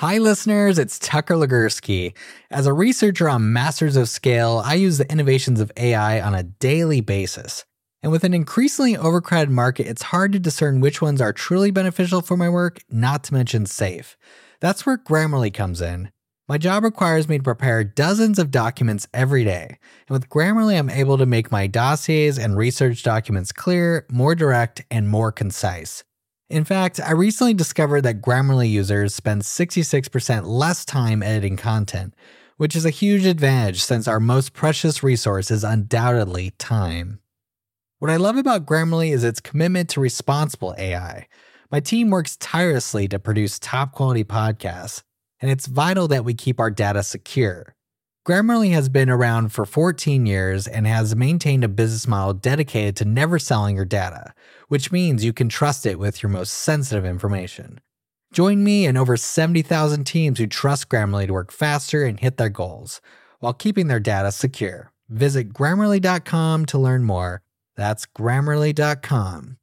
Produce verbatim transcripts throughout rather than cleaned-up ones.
Hi listeners, it's Tucker Legursky. As a researcher on Masters of Scale, I use the innovations of A I on a daily basis. And with an increasingly overcrowded market, it's hard to discern which ones are truly beneficial for my work, not to mention safe. That's where Grammarly comes in. My job requires me to prepare dozens of documents every day. And with Grammarly, I'm able to make my dossiers and research documents clear, more direct, and more concise. In fact, I recently discovered that Grammarly users spend sixty-six percent less time editing content, which is a huge advantage since our most precious resource is undoubtedly time. What I love about Grammarly is its commitment to responsible A I. My team works tirelessly to produce top-quality podcasts, and it's vital that we keep our data secure. Grammarly has been around for fourteen years and has maintained a business model dedicated to never selling your data, which means you can trust it with your most sensitive information. Join me and over seventy thousand teams who trust Grammarly to work faster and hit their goals, while keeping their data secure. Visit Grammarly dot com to learn more. That's Grammarly dot com.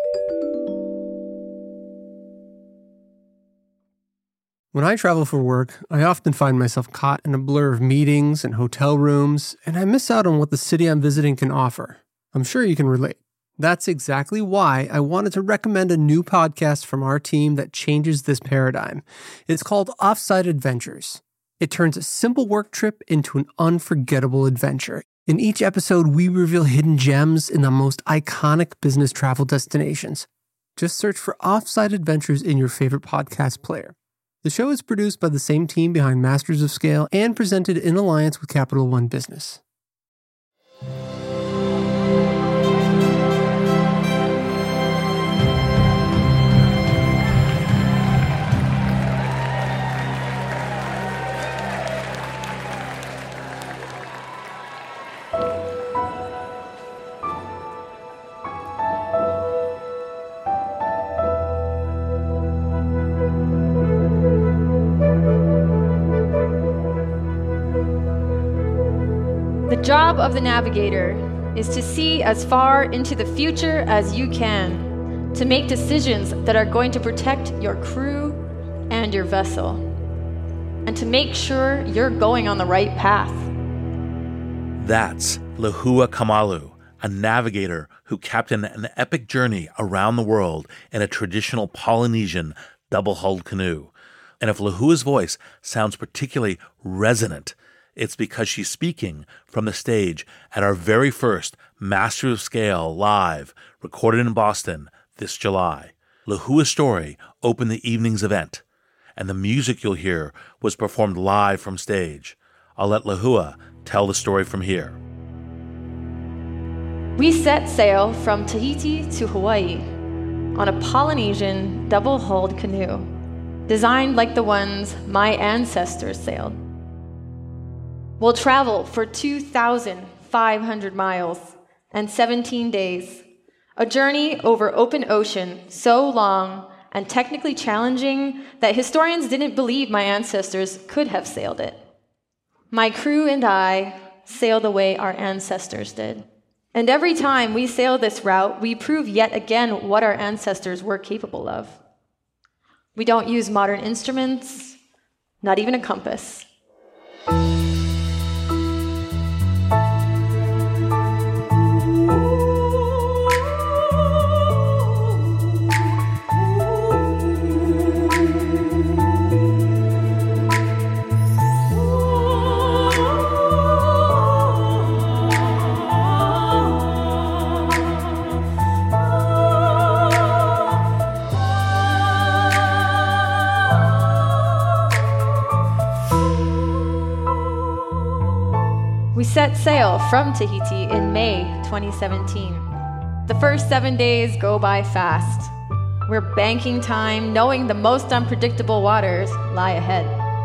When I travel for work, I often find myself caught in a blur of meetings and hotel rooms, and I miss out on what the city I'm visiting can offer. I'm sure you can relate. That's exactly why I wanted to recommend a new podcast from our team that changes this paradigm. It's called Offsite Adventures. It turns a simple work trip into an unforgettable adventure. In each episode, we reveal hidden gems in the most iconic business travel destinations. Just search for Offsite Adventures in your favorite podcast player. The show is produced by the same team behind Masters of Scale and presented in alliance with Capital One Business. The job of the navigator is to see as far into the future as you can, to make decisions that are going to protect your crew and your vessel, and to make sure you're going on the right path. That's Lehua Kamalu, a navigator who captained an epic journey around the world in a traditional Polynesian double-hulled canoe. And if Lehua's voice sounds particularly resonant, it's because she's speaking from the stage at our very first Master of Scale Live, recorded in Boston this July. Lehua's story opened the evening's event, and the music you'll hear was performed live from stage. I'll let Lehua tell the story from here. We set sail from Tahiti to Hawaii on a Polynesian double-hulled canoe, designed like the ones my ancestors sailed. We'll travel for two thousand five hundred miles and seventeen days, a journey over open ocean so long and technically challenging that historians didn't believe my ancestors could have sailed it. My crew and I sail the way our ancestors did. And every time we sail this route, we prove yet again what our ancestors were capable of. We don't use modern instruments, not even a compass. We set sail from Tahiti in May twenty seventeen. The first seven days go by fast. We're banking time, knowing the most unpredictable waters lie ahead.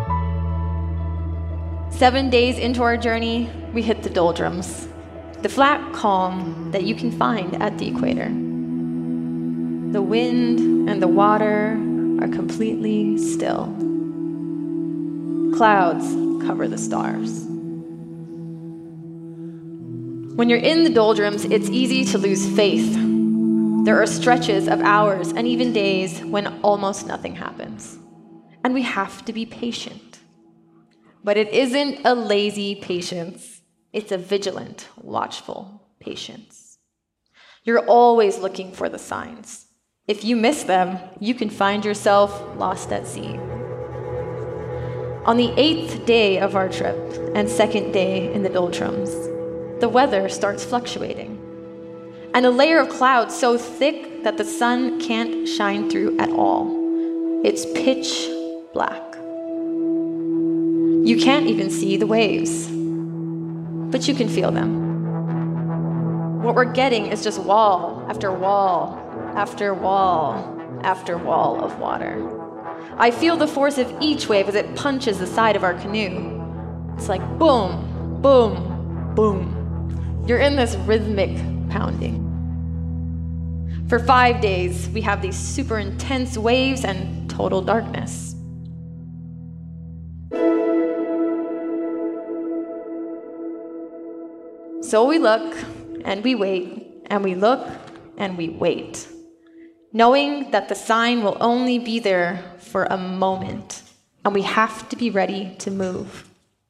Seven days into our journey, we hit the doldrums, the flat calm that you can find at the equator. The wind and the water are completely still. Clouds cover the stars. When you're in the doldrums, it's easy to lose faith. There are stretches of hours and even days when almost nothing happens. and we have to be patient. But it isn't a lazy patience. It's a vigilant, watchful patience. You're always looking for the signs. If you miss them, you can find yourself lost at sea. On the eighth day of our trip and second day in the doldrums, the weather starts fluctuating. And a layer of clouds so thick that the sun can't shine through at all. It's pitch black. You can't even see the waves, but you can feel them. What we're getting is just wall after wall after wall after wall of water. I feel the force of each wave as it punches the side of our canoe. It's like boom, boom, boom. You're in this rhythmic pounding. For five days, we have these super intense waves and total darkness. So we look, and we wait, and we look, and we wait, knowing that the sign will only be there for a moment, and we have to be ready to move.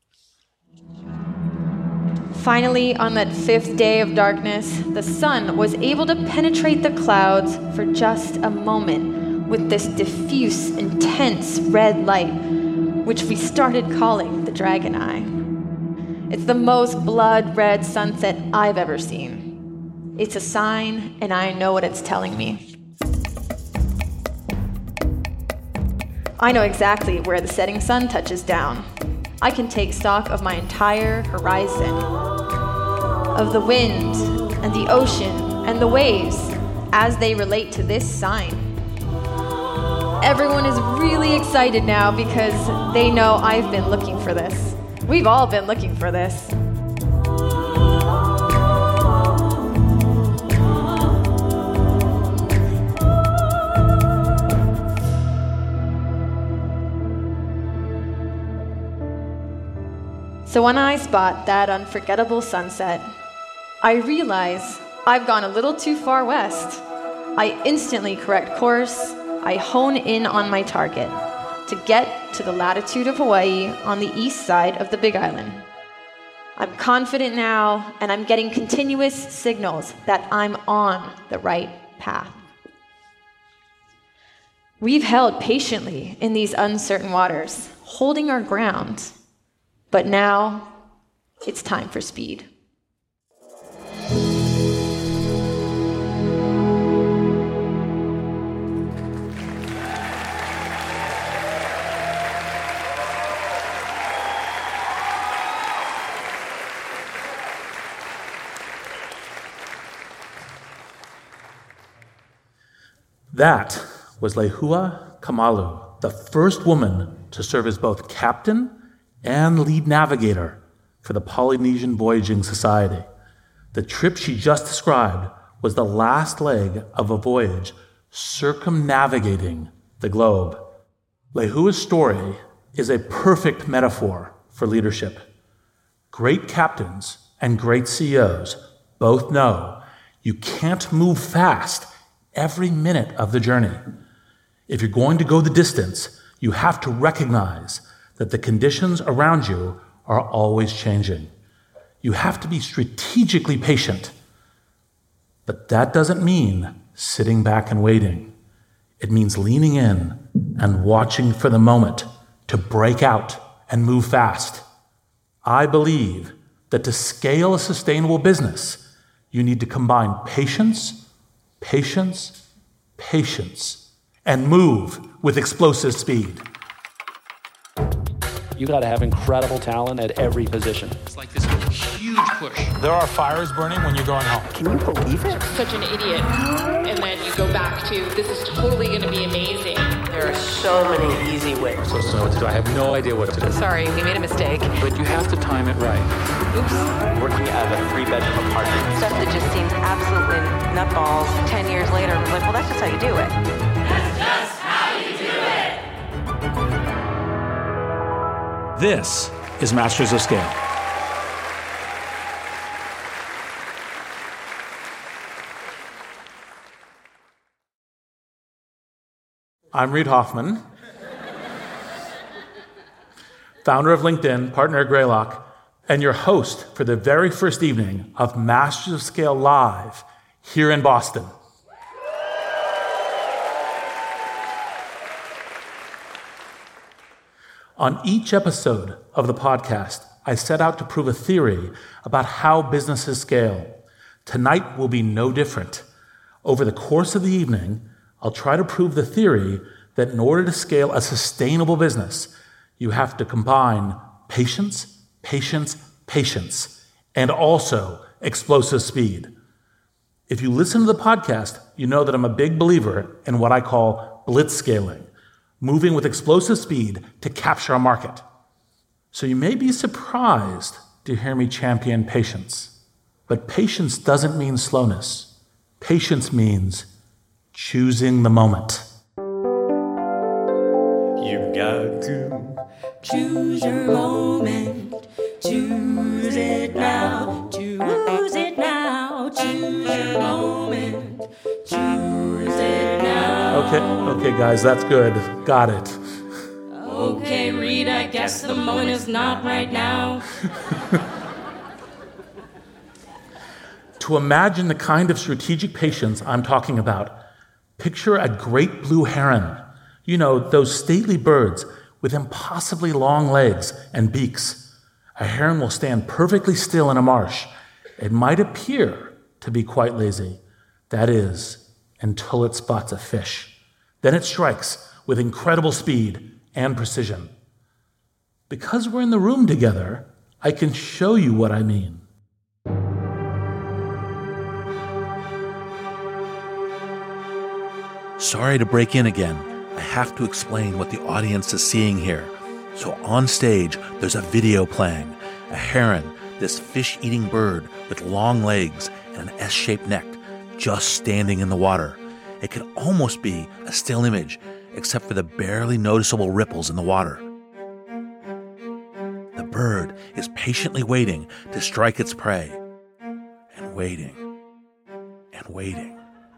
Finally, on that fifth day of darkness, the sun was able to penetrate the clouds for just a moment with this diffuse, intense red light, which we started calling the Dragon Eye. It's the most blood-red sunset I've ever seen. It's a sign, and I know what it's telling me. I know exactly where the setting sun touches down. I can take stock of my entire horizon, of the wind and the ocean and the waves as they relate to this sign. Everyone is really excited now because they know I've been looking for this. We've all been looking for this. So when I spot that unforgettable sunset, I realize I've gone a little too far west. I instantly correct course. I hone in on my target to get to the latitude of Hawaii on the east side of the Big Island. I'm confident now, and I'm getting continuous signals that I'm on the right path. We've held patiently in these uncertain waters, holding our ground. But now, it's time for speed. That was Lehua Kamalu, the first woman to serve as both captain and lead navigator for the Polynesian Voyaging Society. The trip she just described was the last leg of a voyage circumnavigating the globe. Lehua's story is a perfect metaphor for leadership. Great captains and great C E Os both know you can't move fast every minute of the journey. If you're going to go the distance, you have to recognize that the conditions around you are always changing. You have to be strategically patient. But that doesn't mean sitting back and waiting. It means leaning in and watching for the moment to break out and move fast. I believe that to scale a sustainable business, you need to combine patience, patience, patience, and move with explosive speed. You got to have incredible talent at every position. It's like this huge push. There are fires burning when you're going home. Can you believe it? Such an idiot. And then you go back to, this is totally going to be amazing. There are so many easy ways. So, so what to do? I have no idea what to do. Sorry, we made a mistake. But you have to time it right. Oops. Working out of a three-bedroom apartment. Stuff that just seems absolutely nutballs. Ten years later, I was like, well, that's just how you do it. That's just how you do it. This is Masters of Scale. I'm Reid Hoffman. founder of LinkedIn, partner at Greylock, and your host for the very first evening of Masters of Scale Live here in Boston. On each episode of the podcast, I set out to prove a theory about how businesses scale. Tonight will be no different. Over the course of the evening, I'll try to prove the theory that in order to scale a sustainable business, you have to combine patience, patience, patience, and also explosive speed. If you listen to the podcast, you know that I'm a big believer in what I call blitz scaling, moving with explosive speed to capture a market. So you may be surprised to hear me champion patience, but patience doesn't mean slowness. Patience means choosing the moment. You've got to choose your moment. Choose it now. Choose it now. Choose your moment. Choose it now. Okay, okay, guys, that's good. Got it. Okay, Reed, I guess the moment is not right now. To imagine the kind of strategic patience I'm talking about, picture a great blue heron. You know, those stately birds with impossibly long legs and beaks. A heron will stand perfectly still in a marsh. It might appear to be quite lazy. That is, until it spots a fish. Then it strikes with incredible speed and precision. Because we're in the room together, I can show you what I mean. Sorry to break in again. I have to explain what the audience is seeing here. So on stage, there's a video playing. A heron, this fish-eating bird with long legs and an S-shaped neck, just standing in the water. It could almost be a still image, except for the barely noticeable ripples in the water. The bird is patiently waiting to strike its prey. And waiting. And waiting.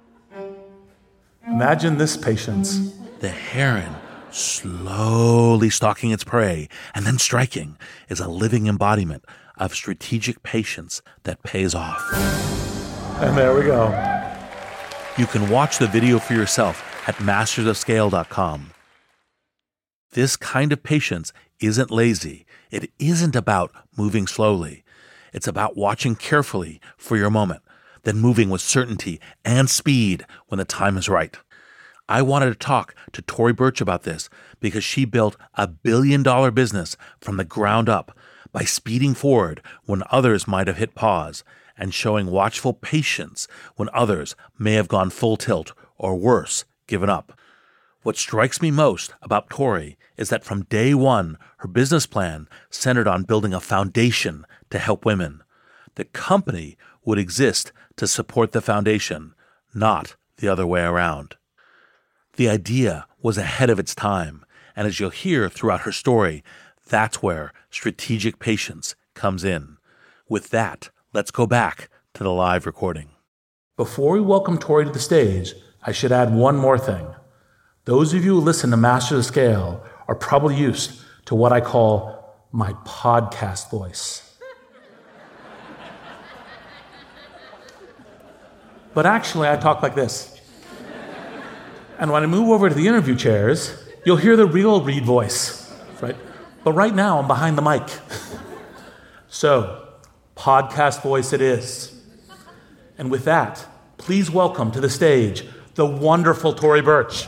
Imagine this patience. The heron, slowly stalking its prey and then striking, is a living embodiment of strategic patience that pays off. And there we go. You can watch the video for yourself at masters of scale dot com. This kind of patience isn't lazy. It isn't about moving slowly. It's about watching carefully for your moment, then moving with certainty and speed when the time is right. I wanted to talk to Tory Burch about this because she built a billion-dollar business from the ground up by speeding forward when others might have hit pause and showing watchful patience when others may have gone full tilt or worse, given up. What strikes me most about Tory is that from day one, her business plan centered on building a foundation to help women. The company would exist to support the foundation, not the other way around. The idea was ahead of its time, and as you'll hear throughout her story, that's where strategic patience comes in. With that, let's go back to the live recording. Before we welcome Tory to the stage, I should add one more thing. Those of you who listen to Masters of Scale are probably used to what I call my podcast voice. But actually, I talk like this. And when I move over to the interview chairs, you'll hear the real Reed voice, right? But right now, I'm behind the mic. So, podcast voice it is. And with that, please welcome to the stage the wonderful Tory Burch.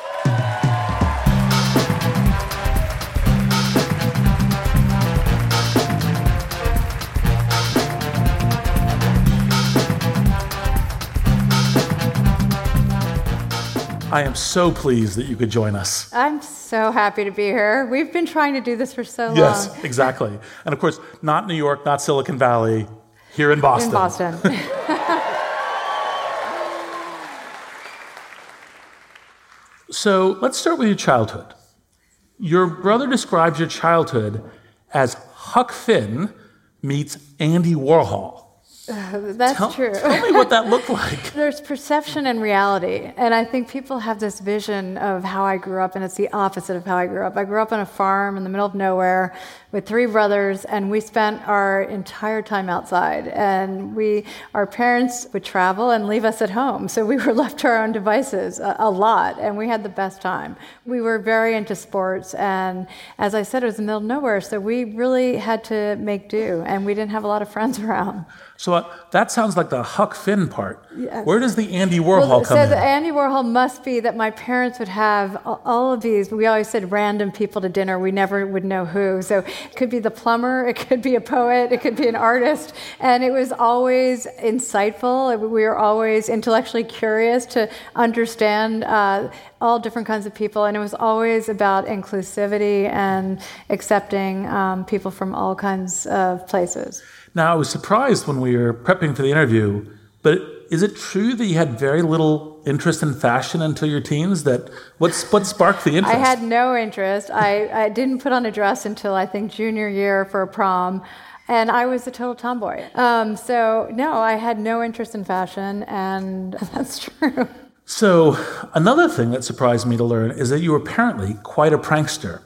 I am so pleased that you could join us. I'm so happy to be here. We've been trying to do this for so long. Yes, exactly. And of course, not New York, not Silicon Valley, here in Boston. In Boston. So let's start with your childhood. Your brother describes your childhood as Huck Finn meets Andy Warhol. Uh, that's tell, true. Tell me what that looked like. There's perception and reality. And I think people have this vision of how I grew up, and it's the opposite of how I grew up. I grew up on a farm in the middle of nowhere with three brothers, and we spent our entire time outside. And we, our parents would travel and leave us at home. So we were left to our own devices a, a lot, and we had the best time. We were very into sports, and as I said, it was in the middle of nowhere, so we really had to make do, and we didn't have a lot of friends around. So uh, that sounds like the Huck Finn part. Yes. Where does the Andy Warhol well, come so in? the Andy Warhol must be that my parents would have all of these. We always said random people to dinner. We never would know who. So it could be the plumber, it could be a poet, it could be an artist. And it was always insightful. We were always intellectually curious to understand uh, all different kinds of people. And it was always about inclusivity and accepting um, people from all kinds of places. Now, I was surprised when we were prepping for the interview, but is it true that you had very little interest in fashion until your teens? That what's, what sparked the interest? I had no interest. I, I didn't put on a dress until, I think, junior year for a prom, and I was a total tomboy. Um, so, no, I had no interest in fashion, and that's true. So, another thing that surprised me to learn is that you were apparently quite a prankster,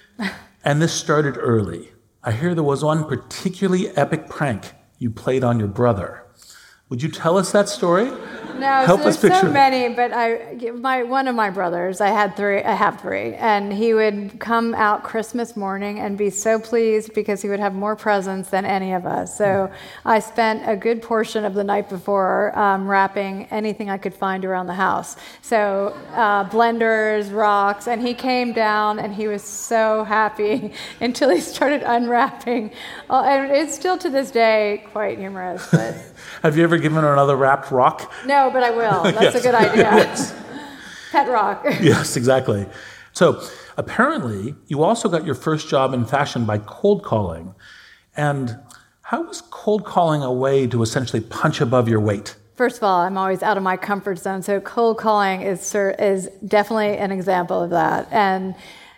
and this started early. I hear there was one particularly epic prank you played on your brother. Would you tell us that story? No, Help so us there's picture so many, but I, my one of my brothers, I had three, I have three, and he would come out Christmas morning and be so pleased because he would have more presents than any of us. So I spent a good portion of the night before um, wrapping anything I could find around the house. So uh, blenders, rocks, and he came down and he was so happy until he started unwrapping. Uh, and it's still to this day quite humorous, but. Have you ever given her another wrapped rock? No, but I will. That's yes. a good idea. Yes. Pet rock. Yes, exactly. So apparently, you also got your first job in fashion by cold calling. And how was cold calling a way to essentially punch above your weight? First of all, I'm always out of my comfort zone. So cold calling is is definitely an example of that. And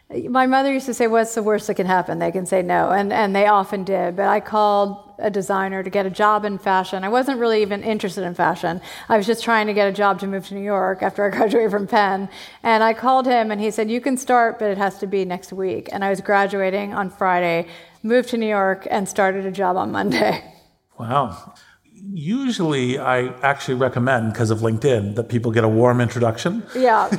my mother used to say, what's the worst that can happen? They can say no, and, and they often did. But I called a designer to get a job in fashion. I wasn't really even interested in fashion. I was just trying to get a job to move to New York after I graduated from Penn. And I called him, and he said, you can start, but it has to be next week. And I was graduating on Friday, moved to New York, and started a job on Monday. Wow. Usually, I actually recommend, because of LinkedIn, that people get a warm introduction. Yeah.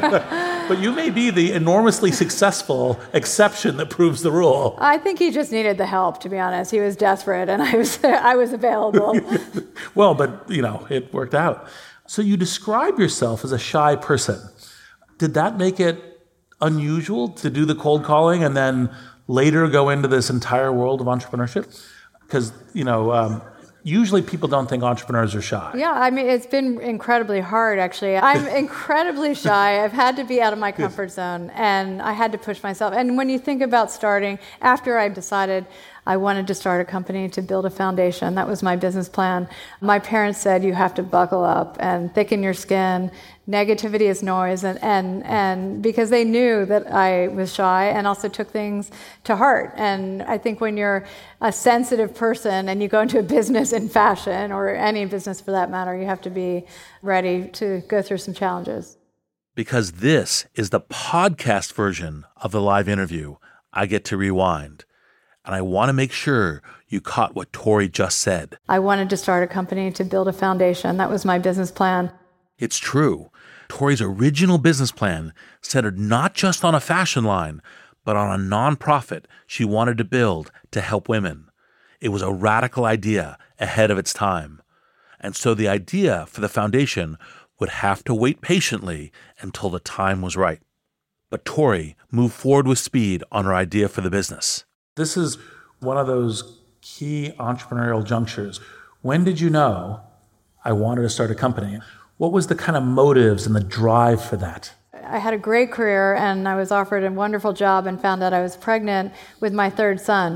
But you may be the enormously successful exception that proves the rule. I think he just needed the help, to be honest. He was desperate, and I was I was available. Well, but, you know, it worked out. So you describe yourself as a shy person. Did that make it unusual to do the cold calling and then later go into this entire world of entrepreneurship? Because, you know... Um, Usually people don't think entrepreneurs are shy. Yeah, I mean, it's been incredibly hard, actually. I'm incredibly shy. I've had to be out of my comfort zone, and I had to push myself. And when you think about starting, after I decided I wanted to start a company to build a foundation, that was my business plan, my parents said, you have to buckle up and thicken your skin. Negativity is noise, and, and, and because they knew that I was shy and also took things to heart. And I think when you're a sensitive person and you go into a business in fashion, or any business for that matter, you have to be ready to go through some challenges. Because this is the podcast version of the live interview, I get to rewind. And I want to make sure you caught what Tori just said. I wanted to start a company to build a foundation. That was my business plan. It's true. Tori's original business plan centered not just on a fashion line, but on a nonprofit she wanted to build to help women. It was a radical idea ahead of its time. And so the idea for the foundation would have to wait patiently until the time was right. But Tori moved forward with speed on her idea for the business. This is one of those key entrepreneurial junctures. When did you know I wanted to start a company? What was the kind of motives and the drive for that? I had a great career, and I was offered a wonderful job and found out I was pregnant with my third son.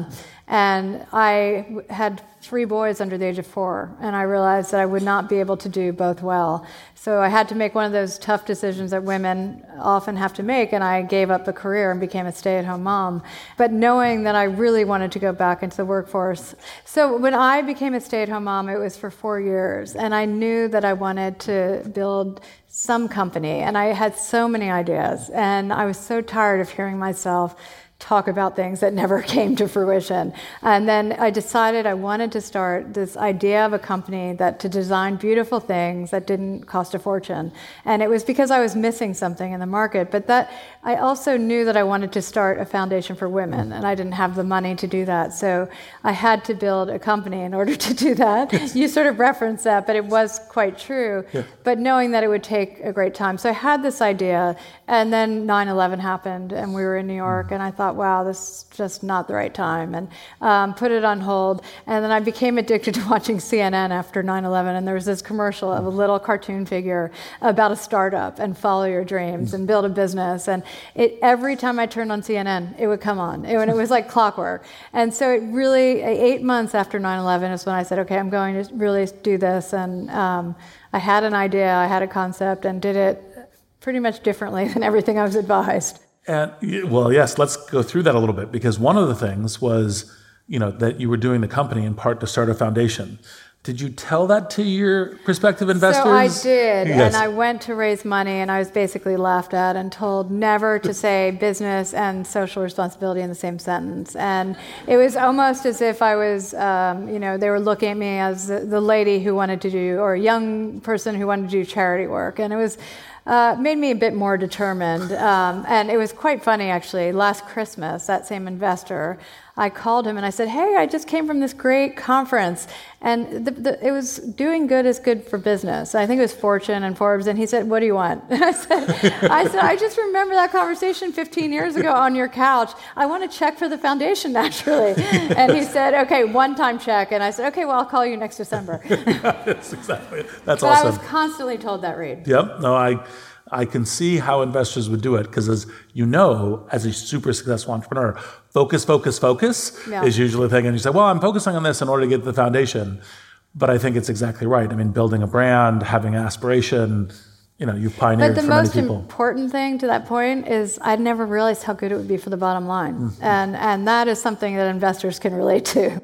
And I had three boys under the age of four, and I realized that I would not be able to do both well. So I had to make one of those tough decisions that women often have to make, and I gave up a career and became a stay-at-home mom, but knowing that I really wanted to go back into the workforce. So when I became a stay-at-home mom, it was for four years, and I knew that I wanted to build some company, and I had so many ideas, and I was so tired of hearing myself talk about things that never came to fruition. And then I decided I wanted to start this idea of a company that to design beautiful things that didn't cost a fortune. And it was because I was missing something in the market. But that I also knew that I wanted to start a foundation for women, and I didn't have the money to do that. So I had to build a company in order to do that. You sort of referenced that, but it was quite true. Yeah. But knowing that it would take a great time. So I had this idea, and then nine eleven happened, and we were in New York, and I thought, wow, this is just not the right time, and um, put it on hold. And then I became addicted to watching C N N after nine eleven, and there was this commercial of a little cartoon figure about a startup and follow your dreams and build a business. And it, every time I turned on C N N, it would come on. It, it was like clockwork. And so it really, eight months after nine eleven is when I said, okay, I'm going to really do this. And um, I had an idea, I had a concept, and did it pretty much differently than everything I was advised. And well, yes, let's go through that a little bit, because one of the things was, you know, that you were doing the company in part to start a foundation. Did you tell that to your prospective investors? So I did, yes. And I went to raise money, and I was basically laughed at and told never to say business and social responsibility in the same sentence. And it was almost as if I was, um, you know, they were looking at me as the, the lady who wanted to do, or a young person who wanted to do charity work. And it was Uh, made me a bit more determined. Um, and it was quite funny, actually. Last Christmas, that same investor, I called him and I said, hey, I just came from this great conference, and the, the, it was doing good is good for business. I think it was Fortune and Forbes, and he said, what do you want? And I said, I said, I just remember that conversation fifteen years ago on your couch. I want to check for the foundation, naturally. And he said, okay, one-time check. And I said, okay, well, I'll call you next December. That's exactly it. That's but awesome. I was constantly told that, Reed. Yep. No, I... I can see how investors would do it, because, as you know, as a super successful entrepreneur, focus, focus, focus yeah. is usually the thing. And you say, well, I'm focusing on this in order to get the foundation. But I think it's exactly right. I mean, building a brand, having aspiration, you know, you've pioneered for many people. But the most important thing to that point is I'd never realized how good it would be for the bottom line. Mm-hmm. And, and that is something that investors can relate to.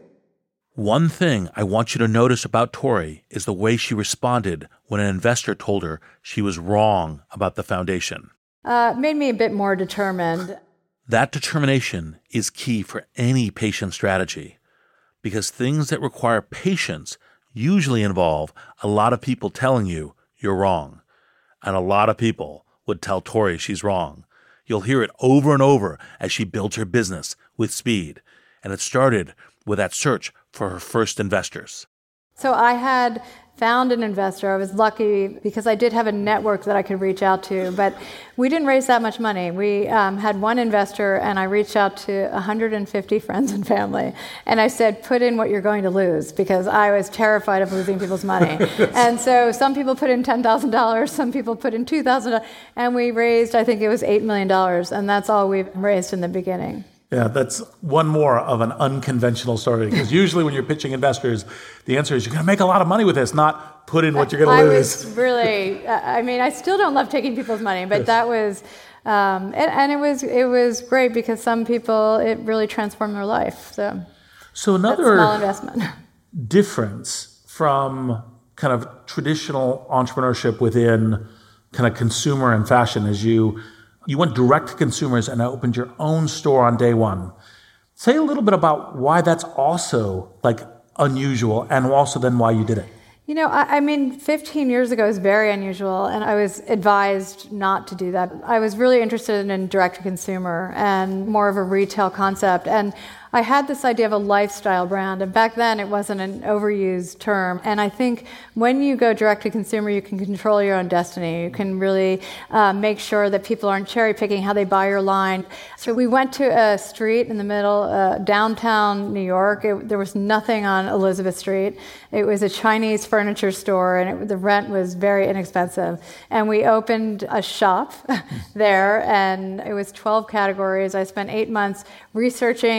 One thing I want you to notice about Tori is the way she responded when an investor told her she was wrong about the foundation. Uh, it made me a bit more determined. That determination is key for any patient strategy, because things that require patience usually involve a lot of people telling you you're wrong. And a lot of people would tell Tori she's wrong. You'll hear it over and over as she builds her business with speed. And it started with that search for her first investors. So I had found an investor. I was lucky because I did have a network that I could reach out to, but we didn't raise that much money. We um, had one investor, and I reached out to one hundred fifty friends and family, and I said, put in what you're going to lose, because I was terrified of losing people's money. And so some people put in ten thousand dollars, some people put in two thousand dollars, and we raised, I think it was eight million dollars, and that's all we've raised in the beginning. Yeah, that's one more of an unconventional story, because usually when you're pitching investors, the answer is you're going to make a lot of money with this, not put in what you're going to I lose. was really, I mean, I still don't love taking people's money, but yes. that was, um, and, and it was it was great, because some people, it really transformed their life. So, so another small investment difference from kind of traditional entrepreneurship within kind of consumer and fashion is you You went direct to consumers and opened your own store on day one. Say a little bit about why that's also like unusual, and also then why you did it. You know, I, I mean, fifteen years ago was very unusual, and I was advised not to do that. I was really interested in direct to consumer and more of a retail concept. And I had this idea of a lifestyle brand, and back then it wasn't an overused term. And I think when you go direct to consumer, you can control your own destiny. You can really uh, make sure that people aren't cherry picking how they buy your line. So we went to a street in the middle, uh, downtown New York. It, there was nothing on Elizabeth Street. It was a Chinese furniture store, and it, the rent was very inexpensive. And we opened a shop there, and it was twelve categories. I spent eight months researching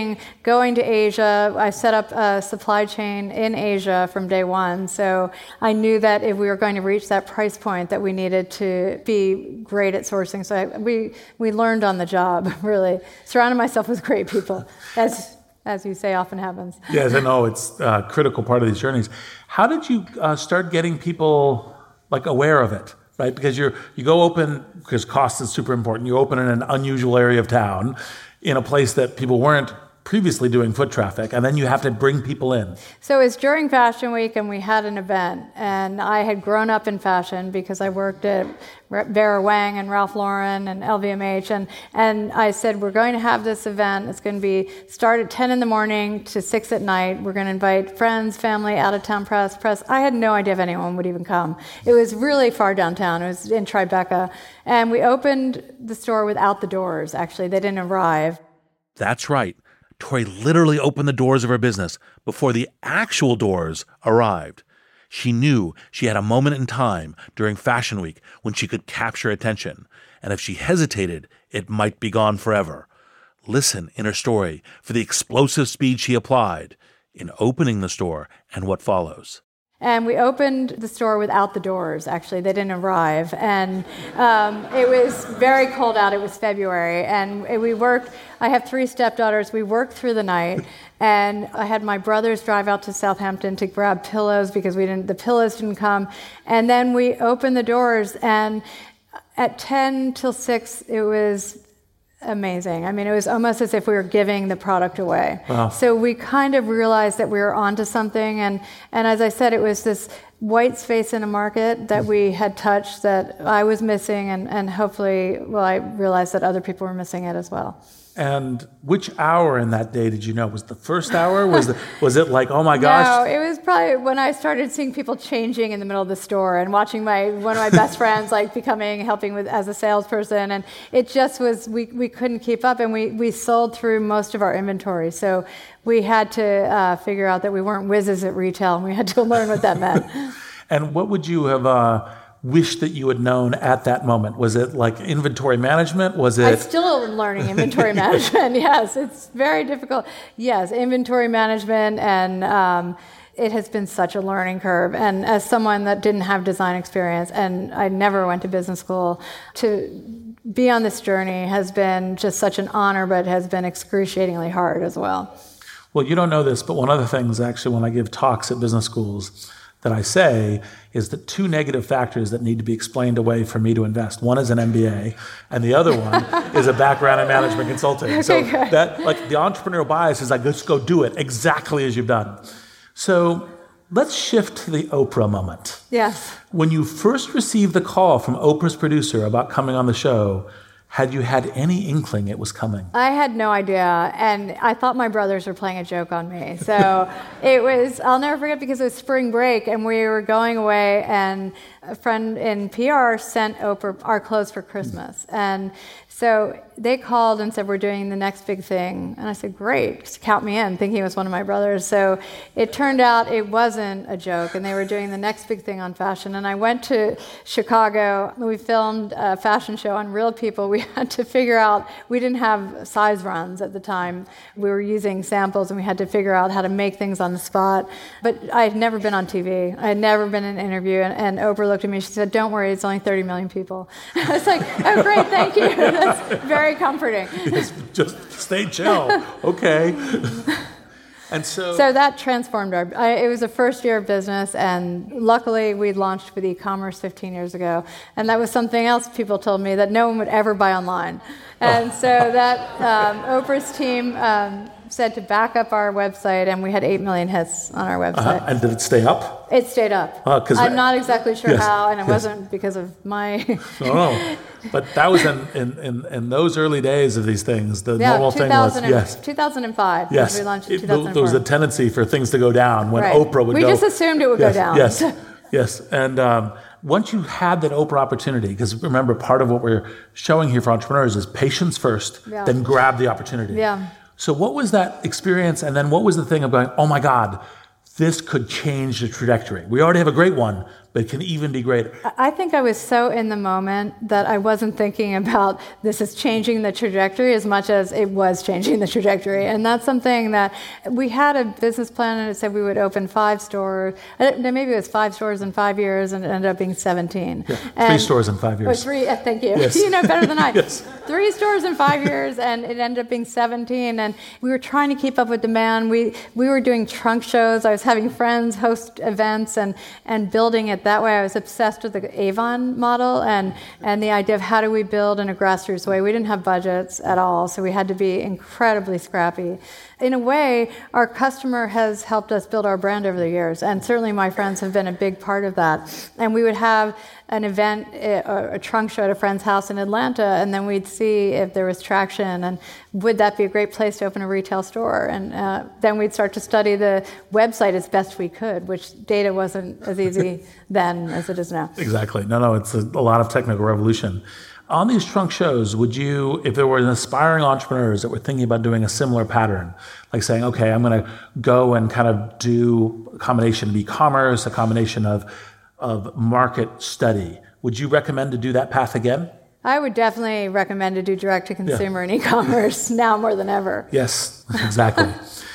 going to Asia. I set up a supply chain in Asia from day one. So I knew that if we were going to reach that price point that we needed to be great at sourcing. So I, we we learned on the job, really. Surrounded myself with great people, as as you say often happens. Yes, I know. It's a critical part of these journeys. How did you uh, start getting people like aware of it? Right, because you you go open, because cost is super important, you open in an unusual area of town, in a place that people weren't previously doing foot traffic, and then you have to bring people in. So it was during Fashion Week, and we had an event, and I had grown up in fashion because I worked at Vera Wang and Ralph Lauren and L V M H, and, and I said, we're going to have this event. It's going to be start at ten in the morning to six at night. We're going to invite friends, family, out-of-town press, press. I had no idea if anyone would even come. It was really far downtown. It was in Tribeca, and we opened the store without the doors, actually. They didn't arrive. That's right. Tori literally opened the doors of her business before the actual doors arrived. She knew she had a moment in time during Fashion Week when she could capture attention, and if she hesitated, it might be gone forever. Listen in her story for the explosive speed she applied in opening the store and what follows. And we opened the store without the doors, actually. They didn't arrive. And um, it was very cold out. It was February. And we worked, I have three stepdaughters. We worked through the night. And I had my brothers drive out to Southampton to grab pillows because we didn't, the pillows didn't come. And then we opened the doors. And at ten till six, it was amazing. I mean, it was almost as if we were giving the product away. Wow. So we kind of realized that we were onto something. And, and as I said, it was this white space in a market that we had touched that I was missing. And, and hopefully, well, I realized that other people were missing it as well. And which hour in that day did you know? Was it the first hour? Was the, was it like, oh my gosh? No, it was probably when I started seeing people changing in the middle of the store and watching my one of my best friends like becoming, helping with as a salesperson. And it just was, we, we couldn't keep up, and we, we sold through most of our inventory. So we had to uh, figure out that we weren't whizzes at retail, and we had to learn what that meant. And what would you have uh, wished that you had known at that moment? Was it like inventory management? Was it? I'm still learning inventory management. Yes, it's very difficult. Yes, inventory management, and um, it has been such a learning curve. And as someone that didn't have design experience, and I never went to business school, to be on this journey has been just such an honor, but has been excruciatingly hard as well. Well, you don't know this, but one of the things actually when I give talks at business schools that I say is that two negative factors that need to be explained away for me to invest. One is an M B A, and the other one is a background in management consulting. Okay, so good. that, like, the entrepreneurial bias is like, let's go do it exactly as you've done. So let's shift to the Oprah moment. Yes. When you first received the call from Oprah's producer about coming on the show, had you had any inkling it was coming? I had no idea, and I thought my brothers were playing a joke on me. So it was, I'll never forget, because it was spring break, and we were going away, and a friend in P R sent Oprah our clothes for Christmas. And so they called and said, we're doing the next big thing. And I said, great, just count me in, thinking it was one of my brothers. So it turned out it wasn't a joke, and they were doing the next big thing on fashion. And I went to Chicago. We filmed a fashion show on Real People. We had to figure out, we didn't have size runs at the time. We were using samples, and we had to figure out how to make things on the spot. But I had never been on T V. I had never been in an interview. And, and Oprah looked at me, she said, don't worry, it's only thirty million people. I was like, oh, great, thank you. That's very comforting. Just, just stay chill. Okay. And so... So that transformed our... I, it was the first year of business, and luckily we launched with e-commerce fifteen years ago. And that was something else people told me, that no one would ever buy online. And so that um, Oprah's team um, said to back up our website, and we had eight million hits on our website. Uh-huh. And did it stay up? It stayed up. Uh, I'm not exactly sure yes, how, and it yes. wasn't because of my... No, but that was in, in, in, in those early days of these things. The yeah, normal thing was, yes. two thousand five. Yes, we launched in it, two thousand four. there was a tendency for things to go down when right. Oprah would we go... We just assumed it would yes, go down. Yes, yes. And um, once you had that Oprah opportunity, because remember, part of what we're showing here for entrepreneurs is patience first, yeah. then grab the opportunity. Yeah. So what was that experience, and then what was the thing of going, oh my God, this could change the trajectory? We already have a great one, but it can even be greater. I think I was so in the moment that I wasn't thinking about this is changing the trajectory as much as it was changing the trajectory. And that's something that we had a business plan and it said we would open five stores. Maybe it was five stores in five years and it ended up being seventeen. Yeah, and, three stores in five years. Or three, uh, thank you. Yes. You know better than I. Yes. Three stores in five years and it ended up being seventeen. And we were trying to keep up with demand. We we were doing trunk shows. I was having friends host events and, and building it that way. I was obsessed with the Avon model and, and the idea of how do we build in a grassroots way. We didn't have budgets at all, so we had to be incredibly scrappy. In a way, our customer has helped us build our brand over the years, and certainly my friends have been a big part of that. And we would have an event, a, a trunk show at a friend's house in Atlanta, and then we'd see if there was traction, and would that be a great place to open a retail store? And uh, then we'd start to study the website as best we could, which data wasn't as easy then as it is now. Exactly. No, no, it's a, a lot of technical revolution. On these trunk shows, would you, if there were aspiring entrepreneurs that were thinking about doing a similar pattern, like saying, okay, I'm going to go and kind of do a combination of e-commerce, a combination of, of market study, would you recommend to do that path again? I would definitely recommend to do direct-to-consumer Yeah. and e-commerce now more than ever. Yes, exactly.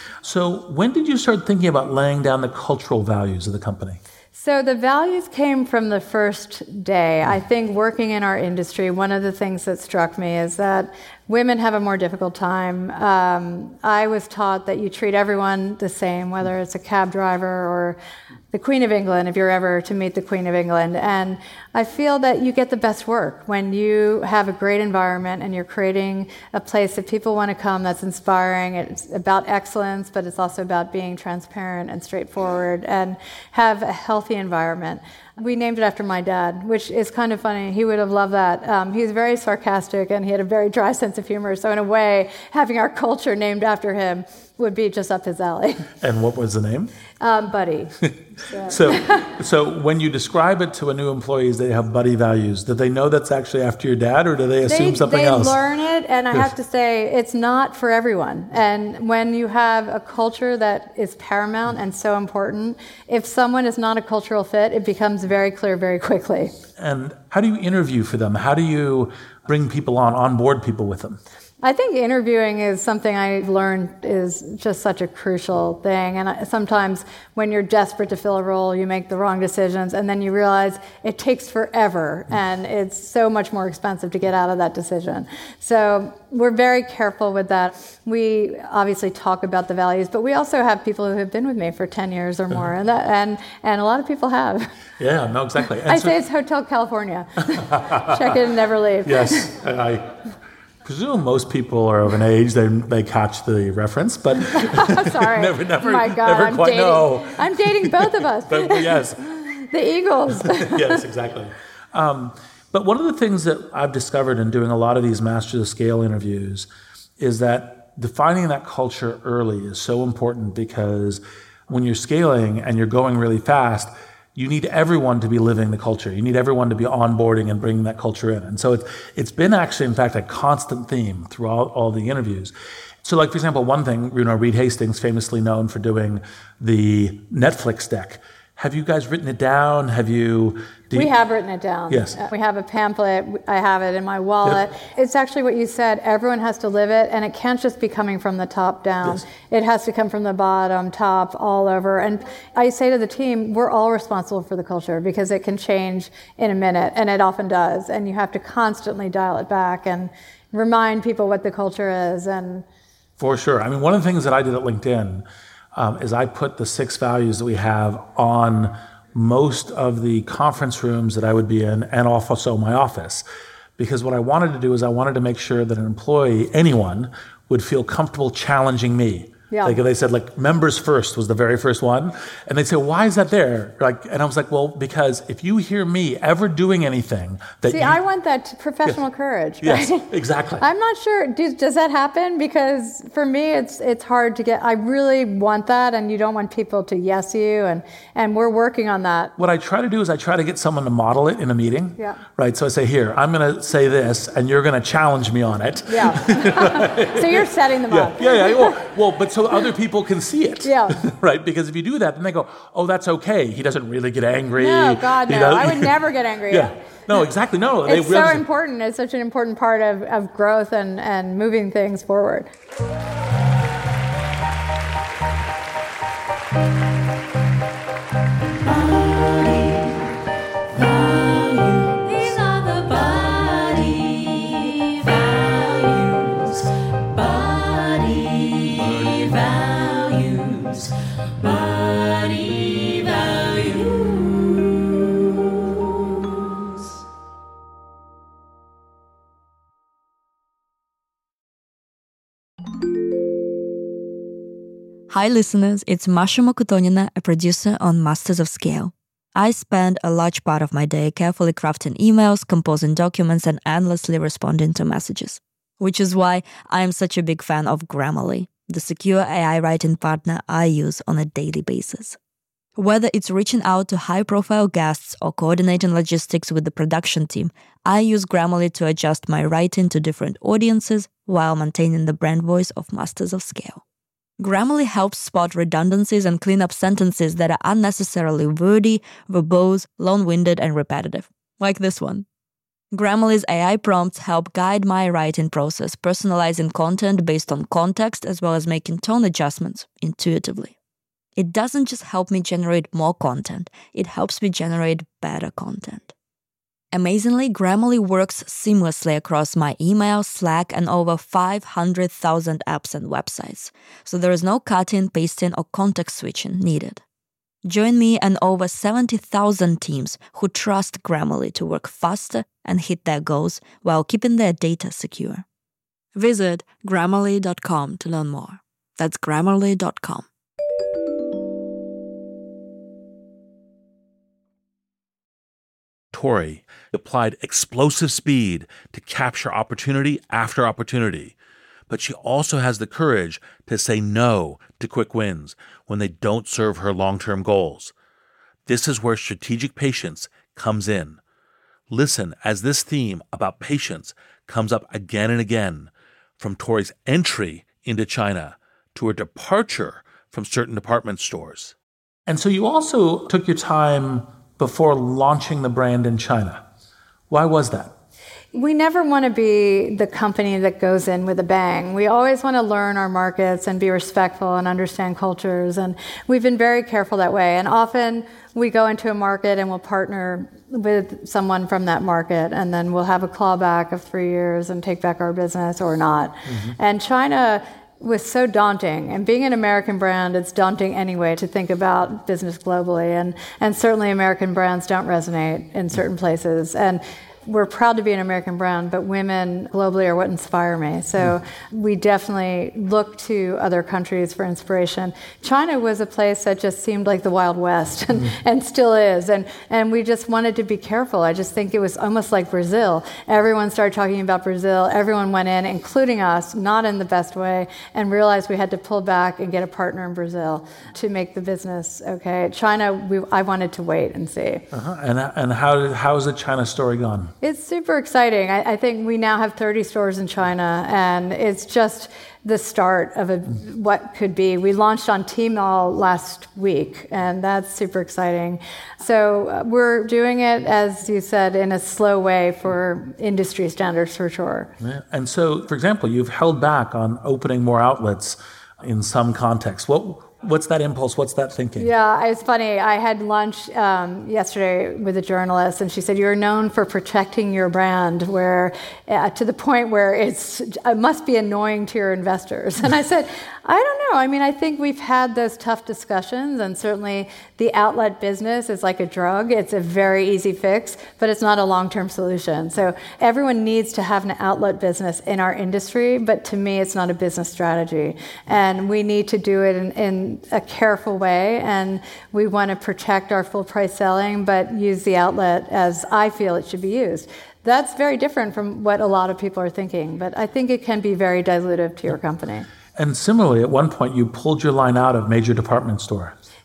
So when did you start thinking about laying down the cultural values of the company? So the values came from the first day. I think working in our industry, one of the things that struck me is that women have a more difficult time. Um, I was taught that you treat everyone the same, whether it's a cab driver or the Queen of England, if you're ever to meet the Queen of England. And I feel that you get the best work when you have a great environment and you're creating a place that people want to come that's inspiring. It's about excellence, but it's also about being transparent and straightforward and have a healthy environment. We named it after my dad, which is kind of funny. He would have loved that. Um, he's very sarcastic and he had a very dry sense of humor. So in a way, having our culture named after him would be just up his alley. And what was the name? Um, Buddy. So. so, so when you describe it to a new employees, they have Buddy values. Do they know that's actually after your dad, or do they assume they, something they else? They learn it, and I have to say, it's not for everyone. And when you have a culture that is paramount and so important, if someone is not a cultural fit, it becomes very clear very quickly. And how do you interview for them? How do you bring people on, onboard people with them? I think interviewing is something I've learned is just such a crucial thing. And I, sometimes when you're desperate to fill a role, you make the wrong decisions, and then you realize it takes forever, and it's so much more expensive to get out of that decision. So we're very careful with that. We obviously talk about the values, but we also have people who have been with me for ten years or more, and that, and, and a lot of people have. Yeah, no, exactly. And I so, say it's Hotel California. Check in and never leave. Yes, I... I presume most people are of an age they they catch the reference, but sorry, never, never, oh my God, never I'm quite dating, know. I'm dating both of us. But, yes, the Eagles. Yes, exactly. Um, but one of the things that I've discovered in doing a lot of these Masters of Scale interviews is that defining that culture early is so important, because when you're scaling and you're going really fast, you need everyone to be living the culture. You need everyone to be onboarding and bringing that culture in. And so it's, it's been actually, in fact, a constant theme throughout all the interviews. So like, for example, one thing, you know, Reed Hastings, famously known for doing the Netflix deck. Have you guys written it down? Have you... Do we you, have written it down. Yes. Uh, we have a pamphlet. I have it in my wallet. Yep. It's actually what you said. Everyone has to live it, and it can't just be coming from the top down. Yes. It has to come from the bottom, top, all over. And I say to the team, we're all responsible for the culture, because it can change in a minute, and it often does. And you have to constantly dial it back and remind people what the culture is. And For sure. I mean, one of the things that I did at LinkedIn um, is I put the six values that we have on most of the conference rooms that I would be in, and also my office. Because what I wanted to do is I wanted to make sure that an employee, anyone, would feel comfortable challenging me. Yeah. Like they said, like, members first was the very first one. And they'd say, why is that there? Like, and I was like, well, because if you hear me ever doing anything that See, you... I want that professional yes. courage. Right? Yes, exactly. I'm not sure. Do, does that happen? Because for me, it's it's hard to get... I really want that, and you don't want people to yes you, and, and we're working on that. What I try to do is I try to get someone to model it in a meeting. Yeah. Right? So I say, here, I'm going to say this, and you're going to challenge me on it. Yeah. So you're setting them yeah. up. Yeah, yeah. Well, well, but so so other people can see it. Yeah. Right? Because if you do that, then they go, oh, that's okay. He doesn't really get angry. No, God, no. You know? I would never get angry. Yeah. No, exactly. No. It's they so important. It's such an important part of, of growth and, and moving things forward. Hi listeners, it's Masha Mokotonina, a producer on Masters of Scale. I spend a large part of my day carefully crafting emails, composing documents, and endlessly responding to messages. Which is why I am such a big fan of Grammarly, the secure A I writing partner I use on a daily basis. Whether it's reaching out to high-profile guests or coordinating logistics with the production team, I use Grammarly to adjust my writing to different audiences while maintaining the brand voice of Masters of Scale. Grammarly helps spot redundancies and clean up sentences that are unnecessarily wordy, verbose, long-winded, and repetitive, like this one. Grammarly's A I prompts help guide my writing process, personalizing content based on context as well as making tone adjustments intuitively. It doesn't just help me generate more content, it helps me generate better content. Amazingly, Grammarly works seamlessly across my email, Slack, and over five hundred thousand apps and websites, so there is no cutting, pasting, or context switching needed. Join me and over seventy thousand teams who trust Grammarly to work faster and hit their goals while keeping their data secure. Visit Grammarly dot com to learn more. That's Grammarly dot com. Tori applied explosive speed to capture opportunity after opportunity, but she also has the courage to say no to quick wins when they don't serve her long-term goals. This is where strategic patience comes in. Listen as this theme about patience comes up again and again, from Tori's entry into China to her departure from certain department stores. And so you also took your time before launching the brand in China. Why was that? We never want to be the company that goes in with a bang. We always want to learn our markets and be respectful and understand cultures. And we've been very careful that way. And often we go into a market and we'll partner with someone from that market. And then we'll have a clawback of three years and take back our business or not. Mm-hmm. And China was so daunting. And being an American brand, it's daunting anyway to think about business globally. And, and certainly American brands don't resonate in certain places. And we're proud to be an American brand, but women globally are what inspire me. So we definitely look to other countries for inspiration. China was a place that just seemed like the Wild West, and, mm-hmm. and still is. And, and we just wanted to be careful. I just think it was almost like Brazil. Everyone started talking about Brazil. Everyone went in, including us, not in the best way, and realized we had to pull back and get a partner in Brazil to make the business okay. China, we, I wanted to wait and see. Uh-huh. And, and how, did, how is the China story gone? It's super exciting. I, I think we now have thirty stores in China, and it's just the start of a, what could be. We launched on Tmall last week, and that's super exciting. So uh, we're doing it, as you said, in a slow way for industry standards, for sure. Yeah. And so, for example, you've held back on opening more outlets in some contexts. What What's that impulse? What's that thinking? Yeah, it's funny. I had lunch um, yesterday with a journalist, and she said, you're known for protecting your brand where uh, to the point where it's, it must be annoying to your investors. And I said, I don't know. I mean, I think we've had those tough discussions, and certainly the outlet business is like a drug. It's a very easy fix, but it's not a long-term solution. So everyone needs to have an outlet business in our industry, but to me, it's not a business strategy. And we need to do it in, in a careful way, and we want to protect our full price selling, but use the outlet as I feel it should be used. That's very different from what a lot of people are thinking, but I think it can be very dilutive to your company. And similarly, at one point, you pulled your line out of major department store.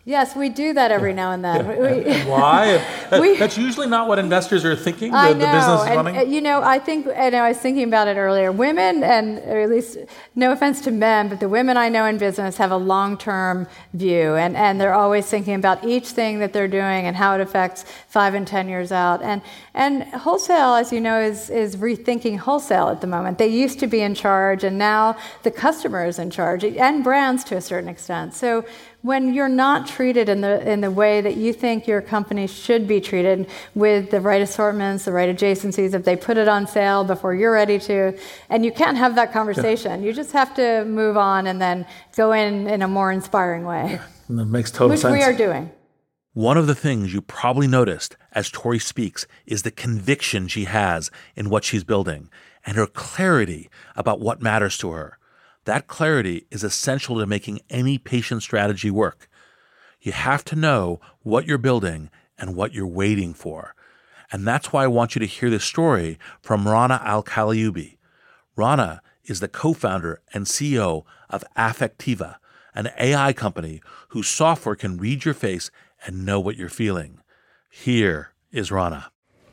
Yes, we do that every yeah. now and then. Yeah. We, and, and why? That, we, that's usually not what investors are thinking. The, I know. the business is and, running. You know, I think, and I was thinking about it earlier. Women, and or at least, no offense to men, but the women I know in business have a long-term view, and, and they're always thinking about each thing that they're doing and how it affects five and ten years out. And and wholesale, as you know, is is rethinking wholesale at the moment. They used to be in charge, and now the customer is in charge, and brands to a certain extent. So when you're not treated in the in the way that you think your company should be treated, with the right assortments, the right adjacencies, if they put it on sale before you're ready to, and you can't have that conversation. Yeah. You just have to move on and then go in in a more inspiring way. That makes total Which sense. Which we are doing. One of the things you probably noticed as Tori speaks is the conviction she has in what she's building and her clarity about what matters to her. That clarity is essential to making any patient strategy work. You have to know what you're building and what you're waiting for. And that's why I want you to hear this story from Rana Al-Kalioubi. Rana is the co-founder and C E O of Affectiva, an A I company whose software can read your face and know what you're feeling. Here is Rana.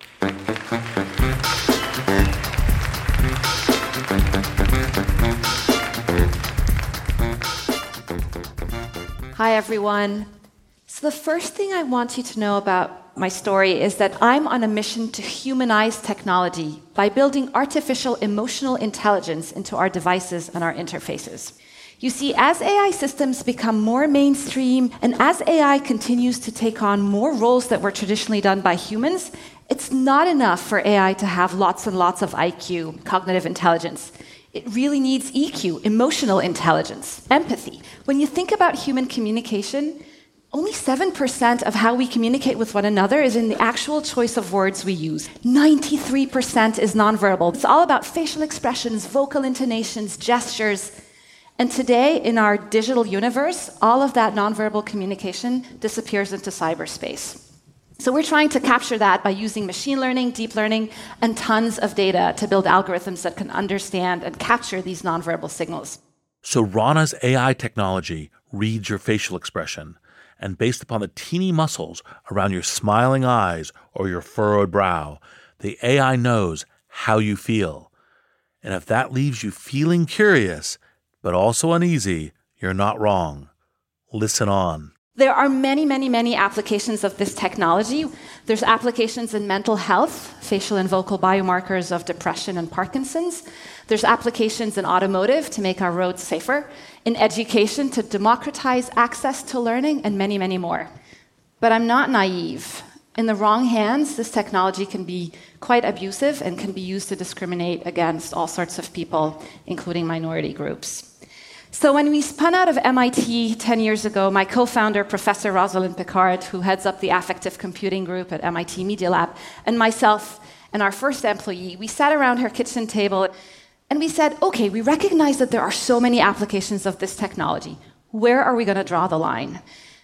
Hi, everyone. So the first thing I want you to know about my story is that I'm on a mission to humanize technology by building artificial emotional intelligence into our devices and our interfaces. You see, as A I systems become more mainstream and as A I continues to take on more roles that were traditionally done by humans, it's not enough for A I to have lots and lots of I Q, cognitive intelligence. It really needs E Q, emotional intelligence, empathy. When you think about human communication, only seven percent of how we communicate with one another is in the actual choice of words we use. ninety-three percent is nonverbal. It's all about facial expressions, vocal intonations, gestures. And today, in our digital universe, all of that nonverbal communication disappears into cyberspace. So we're trying to capture that by using machine learning, deep learning, and tons of data to build algorithms that can understand and capture these nonverbal signals. So Rana's A I technology reads your facial expression, and based upon the teeny muscles around your smiling eyes or your furrowed brow, the A I knows how you feel. And if that leaves you feeling curious, but also uneasy, you're not wrong. Listen on. There are many, many, many applications of this technology. There's applications in mental health, facial and vocal biomarkers of depression and Parkinson's. There's applications in automotive to make our roads safer, in education to democratize access to learning, and many, many more. But I'm not naive. In the wrong hands, this technology can be quite abusive and can be used to discriminate against all sorts of people, including minority groups. So when we spun out of M I T ten years ago, my co-founder, Professor Rosalind Picard, who heads up the affective computing group at M I T Media Lab, and myself and our first employee, we sat around her kitchen table and we said, okay, we recognize that there are so many applications of this technology. Where are we going to draw the line?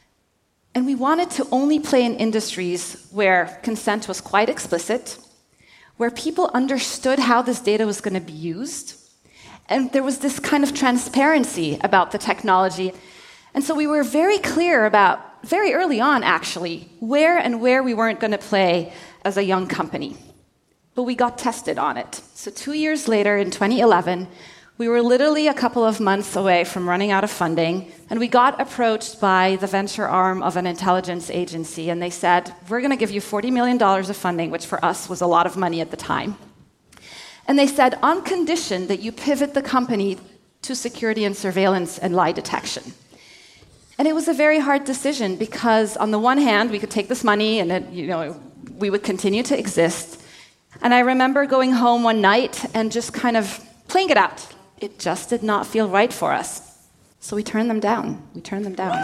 And we wanted to only play in industries where consent was quite explicit, where people understood how this data was going to be used, and there was this kind of transparency about the technology. And so we were very clear about, very early on actually, where and where we weren't going to play as a young company. But we got tested on it. So two years later, in twenty eleven, we were literally a couple of months away from running out of funding, and we got approached by the venture arm of an intelligence agency, and they said, we're going to give you forty million dollars of funding, which for us was a lot of money at the time. And they said, on condition that you pivot the company to security and surveillance and lie detection. And it was a very hard decision because on the one hand, we could take this money and it, you know, we would continue to exist. And I remember going home one night and just kind of playing it out. It just did not feel right for us. So we turned them down. We turned them down.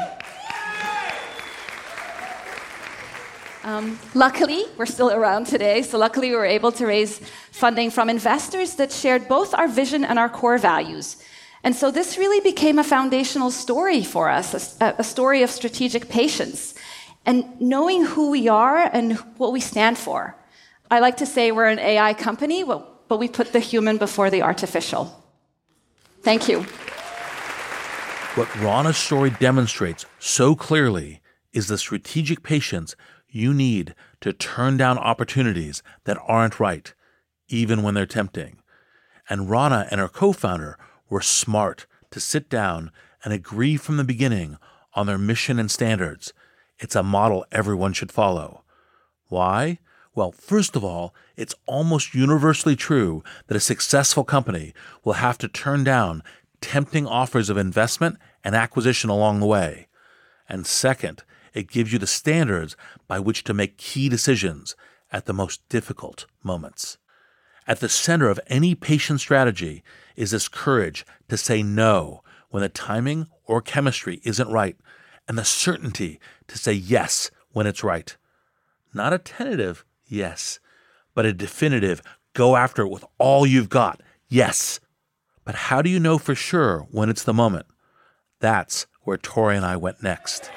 Um, luckily, we're still around today, so luckily we were able to raise funding from investors that shared both our vision and our core values. And so this really became a foundational story for us, a, a story of strategic patience, and knowing who we are and what we stand for. I like to say we're an A I company, but we put the human before the artificial. Thank you. What Rana's story demonstrates so clearly is the strategic patience you need to turn down opportunities that aren't right, even when they're tempting. And Rana and her co-founder were smart to sit down and agree from the beginning on their mission and standards. It's a model everyone should follow. Why? Well, first of all, it's almost universally true that a successful company will have to turn down tempting offers of investment and acquisition along the way. And second, it gives you the standards by which to make key decisions at the most difficult moments. At the center of any patient strategy is this courage to say no when the timing or chemistry isn't right, and the certainty to say yes when it's right. Not a tentative yes, but a definitive go after it with all you've got yes. But how do you know for sure when it's the moment? That's where Tori and I went next.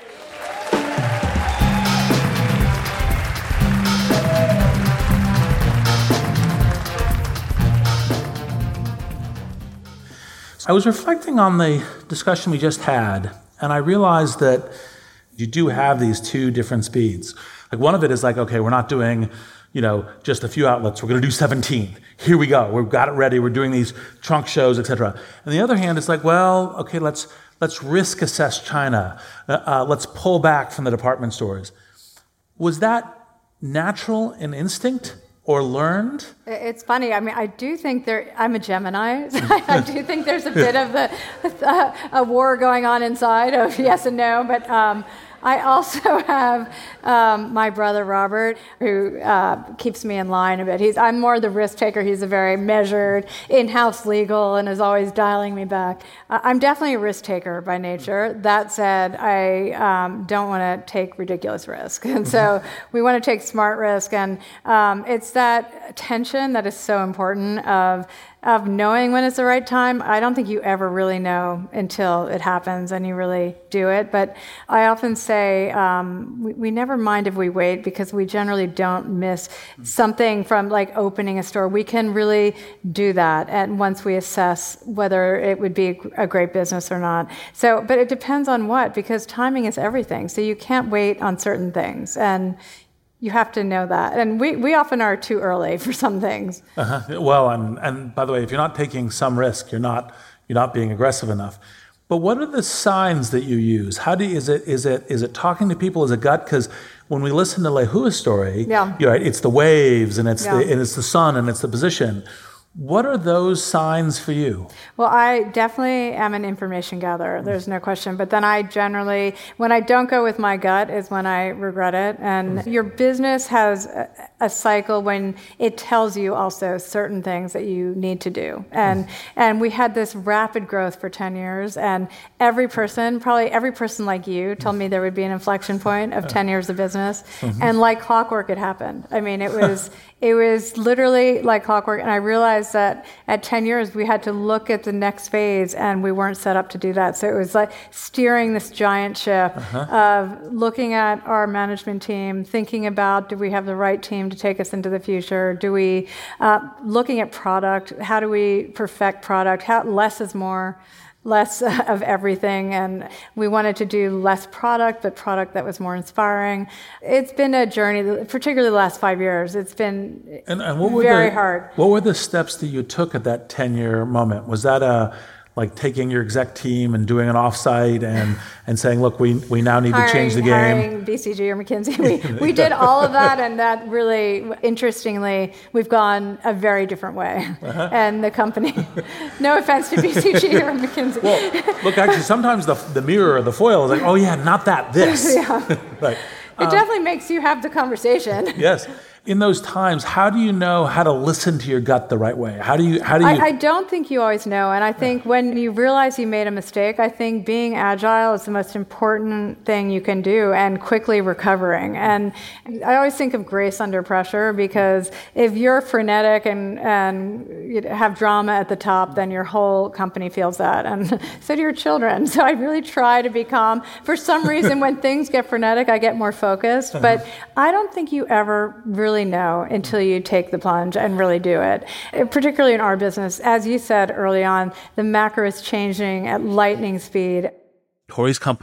I was reflecting on the discussion we just had, and I realized that you do have these two different speeds. Like one of it is like, okay, we're not doing, you know, just a few outlets. We're going to do seventeen. Here we go. We've got it ready. We're doing these trunk shows, et cetera. And the other hand is like, well, okay, let's let's risk assess China. Uh, uh, let's pull back from the department stores. Was that natural and instinct? Or learned? It's funny. I mean, I do think there. I'm a Gemini. So I do think there's a bit of the uh, a war going on inside of yes and no. But um, I also have um, my brother Robert, who uh, keeps me in line a bit. He's I'm more the risk taker. He's a very measured, in-house legal, and is always dialing me back. Uh, I'm definitely a risk taker by nature. That said, I um, don't want to take ridiculous risk, and so we want to take smart risk. And um, it's that tension that is so important of of knowing when it's the right time. I don't think you ever really know until it happens and you really do it. But I often say um, we, we never mind if we wait, because we generally don't miss something from like opening a store. We can really do that, and once we assess whether it would be a great business or not. So, but it depends on what, because timing is everything. So you can't wait on certain things, and you have to know that. And we, we often are too early for some things. Uh-huh. Well, and, and by the way, if you're not taking some risk, you're not you're not being aggressive enough. But what are the signs that you use? How do you, is it is it is it talking to people as a gut? Because when we listen to Lehua's story, yeah. you're right, it's the waves and it's yeah. the and it's the sun and it's the position. What are those signs for you? Well, I definitely am an information gatherer. There's no question. But then I generally, when I don't go with my gut is when I regret it. And your business has a, a cycle when it tells you also certain things that you need to do. And and we had this rapid growth for ten years. And every person, probably every person like you, told me there would be an inflection point of ten years of business. Mm-hmm. And like clockwork, it happened. I mean, it was it was literally like clockwork. And I realized that at ten years, we had to look at the next phase, and we weren't set up to do that. So it was like steering this giant ship uh-huh. of looking at our management team, thinking about, do we have the right team to take us into the future? Do we, uh, looking at product, how do we perfect product? How less is more. Less of everything, and we wanted to do less product, but product that was more inspiring. It's been a journey, particularly the last five years. It's been and, and what were very the, hard. What were the steps that you took at that ten-year moment? Was that a like taking your exec team and doing an offsite and, and saying, look, we we now need hiring, to change the game? Hiring B C G or McKinsey. We, we did all of that, and that really, interestingly, we've gone a very different way. Uh-huh. And the company, no offense to B C G or McKinsey. Well, look, actually, sometimes the the mirror or the foil is like, oh yeah, not that, this. Yeah. Right. It um, definitely makes you have the conversation. Yes. In those times, how do you know how to listen to your gut the right way? How do you? How do you? I, I don't think you always know, and I think when you realize you made a mistake, I think being agile is the most important thing you can do, and quickly recovering. And I always think of grace under pressure, because if you're frenetic and and you have drama at the top, then your whole company feels that, and so do your children. So I really try to be calm. For some reason, when things get frenetic, I get more focused. But I don't think you ever really know until you take the plunge and really do it. Particularly in our business, as you said early on, the macro is changing at lightning speed. Tori's company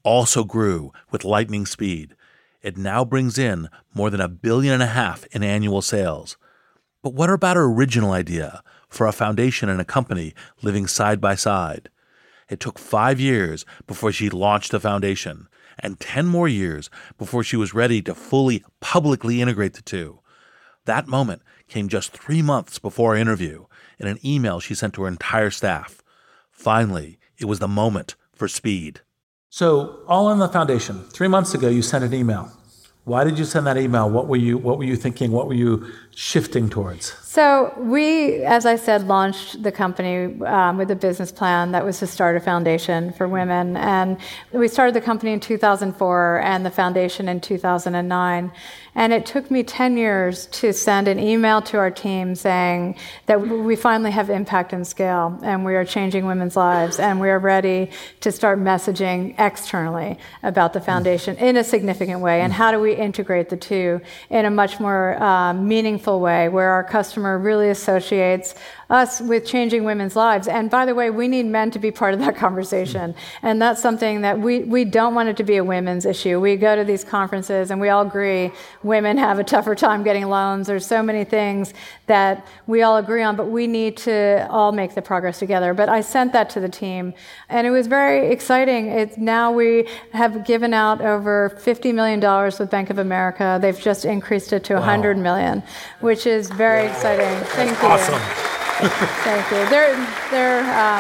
also grew with lightning speed. It now brings in more than a billion and a half in annual sales. But what about her original idea for a foundation and a company living side by side? It took five years before she launched the foundation, and ten more years before she was ready to fully publicly integrate the two. That moment came just three months before our interview in an email she sent to her entire staff. Finally, it was the moment for speed. So, all in the foundation. Three months ago, you sent an email. Why did you send that email? What were you What were you thinking? What were you shifting towards? So we, as I said, launched the company um, with a business plan that was to start a foundation for women. And we started the company in two thousand four and the foundation in two thousand nine. And it took me ten years to send an email to our team saying that we finally have impact and scale, and we are changing women's lives, and we are ready to start messaging externally about the foundation in a significant way. And how do we integrate the two in a much more uh, meaningful way where our customer really associates us with changing women's lives. And by the way, we need men to be part of that conversation. And that's something that we, we don't want it to be a women's issue. We go to these conferences and we all agree women have a tougher time getting loans. There's so many things that we all agree on, but we need to all make the progress together. But I sent that to the team, and it was very exciting. It's, now we have given out over fifty million dollars with Bank of America. They've just increased it to wow. one hundred million dollars, which is very wow. exciting. Thank That's you. Awesome. Thank you. They're, they're, um,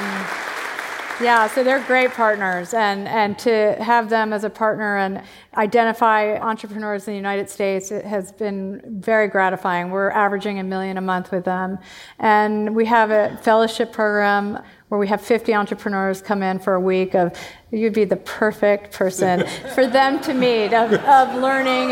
yeah, so they're great partners, and, and to have them as a partner and identify entrepreneurs in the United States, it has been very gratifying. We're averaging a million a month with them. And we have a fellowship program where we have fifty entrepreneurs come in for a week of, you'd be the perfect person for them to meet, of, of learning.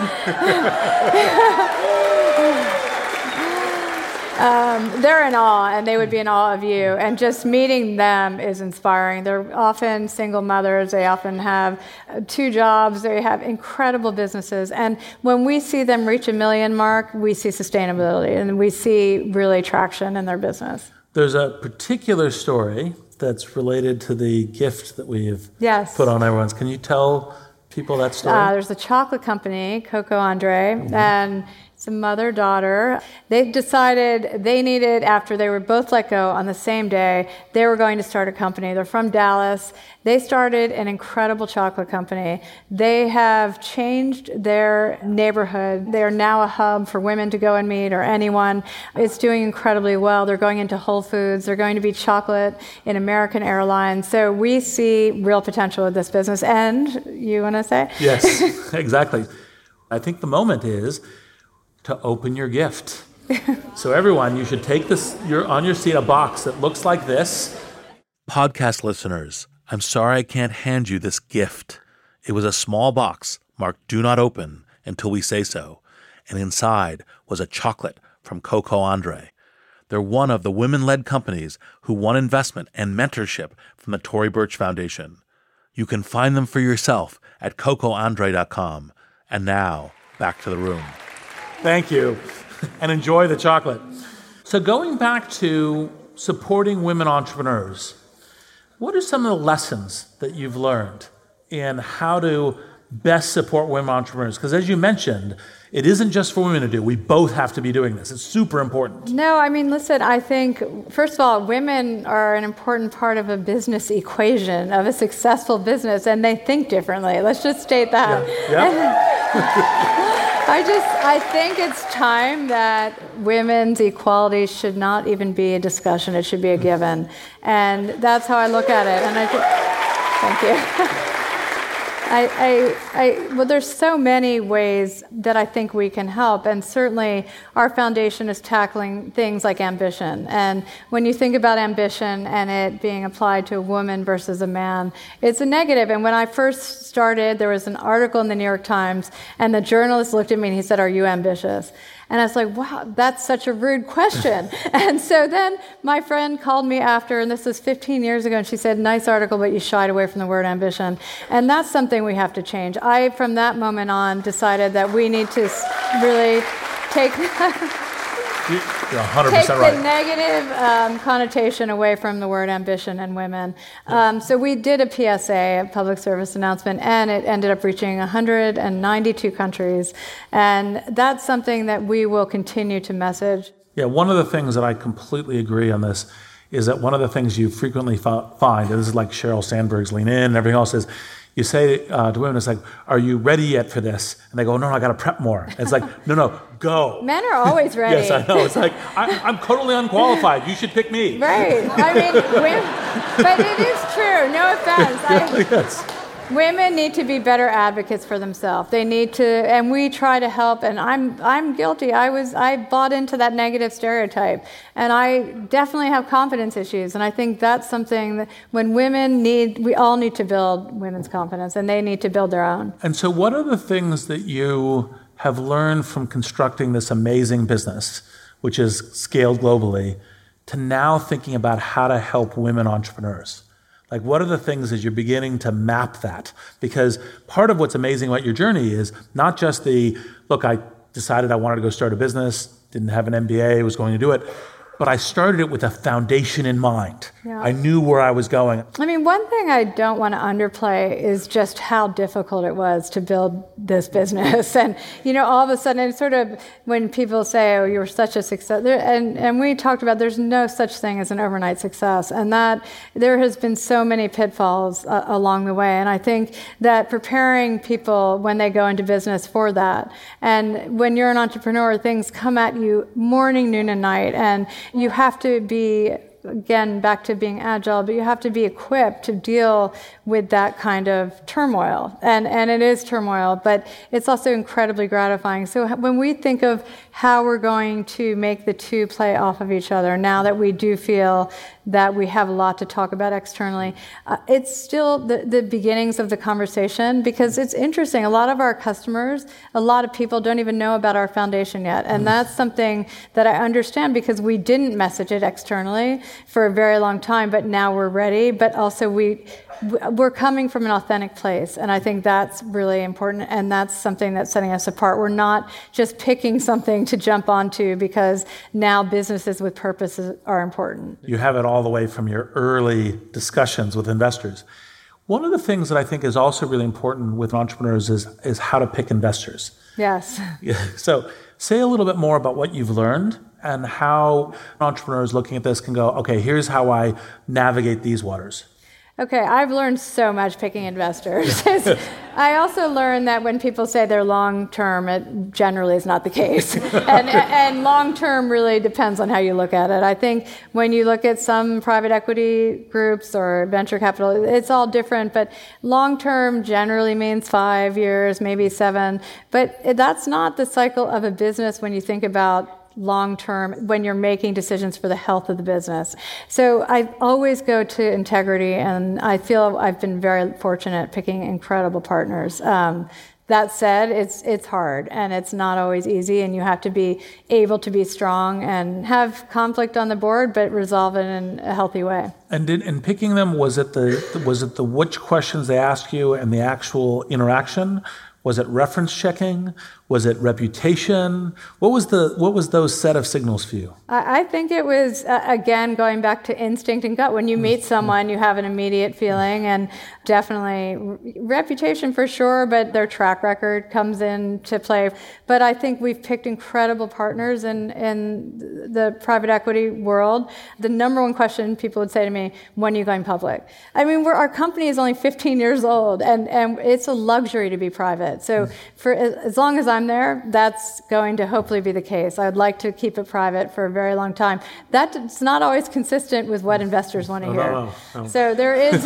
Um, they're in awe, and they would be in awe of you. And just meeting them is inspiring. They're often single mothers. They often have two jobs. They have incredible businesses. And when we see them reach a million mark, we see sustainability, and we see really traction in their business. There's a particular story that's related to the gift that we've yes. put on everyone's. Can you tell people that story? Uh, there's a chocolate company, Coco Andre, mm-hmm. and it's a mother-daughter. They decided they needed, after they were both let go on the same day, they were going to start a company. They're from Dallas. They started an incredible chocolate company. They have changed their neighborhood. They are now a hub for women to go and meet, or anyone. It's doing incredibly well. They're going into Whole Foods. They're going to be chocolate in American Airlines. So we see real potential with this business. And you want to say? Yes, exactly. I think the moment is to open your gift. So everyone, you should take this, you're on your seat, a box that looks like this. Podcast listeners, I'm sorry I can't hand you this gift. It was a small box marked "Do Not Open Until We Say So," and inside was a chocolate from Coco Andre. They're one of the women-led companies who won investment and mentorship from the Tory Burch Foundation. You can find them for yourself at coco andre dot com. And now, back to the room. Thank you, and enjoy the chocolate. So going back to supporting women entrepreneurs, what are some of the lessons that you've learned in how to best support women entrepreneurs? Because as you mentioned, it isn't just for women to do. We both have to be doing this. It's super important. No, I mean, listen, I think, first of all, women are an important part of a business equation, of a successful business, and they think differently. Let's just state that. Yeah. Yep. I just, I think it's time that women's equality should not even be a discussion. It should be a given. And that's how I look at it. And I think, thank you. I, I, I, well, there's so many ways that I think we can help, and certainly our foundation is tackling things like ambition. And when you think about ambition and it being applied to a woman versus a man, it's a negative. And when I first started, there was an article in the New York Times, and the journalist looked at me and he said, "Are you ambitious?" And I was like, wow, that's such a rude question. And so then my friend called me after, and this was fifteen years ago, and she said, "Nice article, but you shied away from the word ambition." And that's something we have to change. I, from that moment on, decided that we need to really take You're one hundred take percent right. the negative um, connotation away from the word ambition and women. Um, so we did a P S A, a public service announcement, and it ended up reaching one hundred ninety-two countries. And that's something that we will continue to message. Yeah, one of the things that I completely agree on this is that one of the things you frequently fi- find, and this is like Sheryl Sandberg's Lean In and everything else, is you say uh, to women, it's like, are you ready yet for this? And they go, no, no, I got to prep more. And it's like, no, no, go. Men are always ready. Yes, I know. It's like, I, I'm totally unqualified. You should pick me. Right. I mean, women, but it is true. No offense. I, yes. Women need to be better advocates for themselves. They need to, and we try to help. And I'm, I'm guilty. I was, I bought into that negative stereotype, and I definitely have confidence issues. And I think that's something that when women need, we all need to build women's confidence, and they need to build their own. And so, what are the things that you have learned from constructing this amazing business, which is scaled globally, to now thinking about how to help women entrepreneurs? Like, what are the things as you're beginning to map that? Because part of what's amazing about your journey is not just the, look, I decided I wanted to go start a business, didn't have an M B A, was going to do it, but I started it with a foundation in mind. Yeah. I knew where I was going. I mean, one thing I don't want to underplay is just how difficult it was to build this business. And, you know, all of a sudden, it's sort of when people say, oh, you're such a success, there, and, and we talked about there's no such thing as an overnight success. And that there has been so many pitfalls uh, along the way. And I think that preparing people when they go into business for that, and when you're an entrepreneur, things come at you morning, noon, and night. And you have to be, again, back to being agile, but you have to be equipped to deal with that kind of turmoil. And, and it is turmoil, but it's also incredibly gratifying. So when we think of how we're going to make the two play off of each other, now that we do feel that we have a lot to talk about externally, uh, it's still the, the beginnings of the conversation, because it's interesting. A lot of our customers, a lot of people don't even know about our foundation yet. And that's something that I understand, because we didn't message it externally for a very long time, but now we're ready. But also we, we're coming from an authentic place. And I think that's really important. And that's something that's setting us apart. We're not just picking something to jump onto because now businesses with purposes are important. You have it all the way from your early discussions with investors. One of the things that I think is also really important with entrepreneurs is, is how to pick investors. Yes. So say a little bit more about what you've learned and how entrepreneurs looking at this can go, okay, here's how I navigate these waters. Okay, I've learned so much picking investors. I also learned that when people say they're long-term, it generally is not the case. and, and long-term really depends on how you look at it. I think when you look at some private equity groups or venture capital, it's all different, but long-term generally means five years, maybe seven. But that's not the cycle of a business when you think about long-term, when you're making decisions for the health of the business. So I always go to integrity, and I feel I've been very fortunate picking incredible partners. Um, that said, it's it's hard, and it's not always easy, and you have to be able to be strong and have conflict on the board, but resolve it in a healthy way. And in, in picking them, was it the was it the which questions they asked you and the actual interaction? Was it reference checking? Was it reputation? What was the what was those set of signals for you? I think it was, uh, again, going back to instinct and gut. When you meet someone, you have an immediate feeling, and definitely reputation for sure, but their track record comes into play. But I think we've picked incredible partners in, in the private equity world. The number one question people would say to me, when are you going public? I mean, we're, our company is only fifteen years old, and, and it's a luxury to be private. So for as long as I'm there, that's going to hopefully be the case. I'd like to keep it private for a very long time. That's not always consistent with what investors want to oh, hear. No, no, no. So there is...